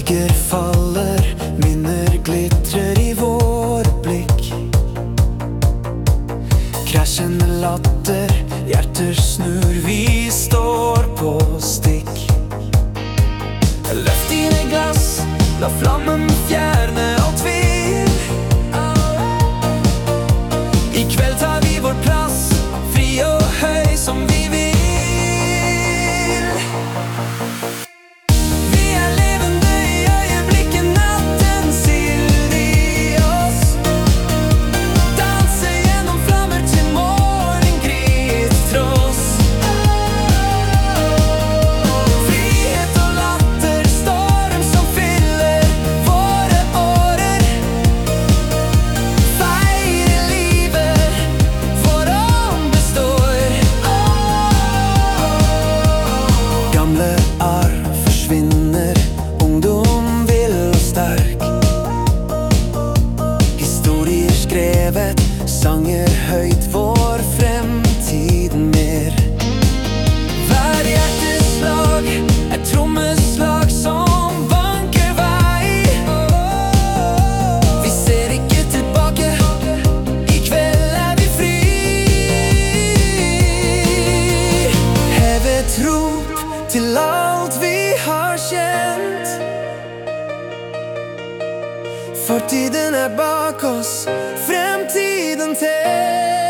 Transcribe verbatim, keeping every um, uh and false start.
Skygger faller, minner glitrer i våre blikk. Krasjende latter, hjerter snur, vi står på stikk. Løft dine glass, la flammen fjerne all tvil. I kveld tar vi vår plass, fri og høy som vi vil. Vi er levende i øyeblikket, natten sild i oss. Danse gjennom flammer til morgengryets tross. Frihet og latter, storm som fyller våre årer. Feire livet, vår ånd består. Gamle arv forsvinner, ungdom vill og sterk. Historier skrevet, sanger høyt, vår fremtid mer. Hver hjerteslag er trommeslag som banker vei. Vi ser ikke tilbake, i kveld er vi fri. Hevet rop til alt vi har kjent. Fortiden er bak oss, fremtiden tent.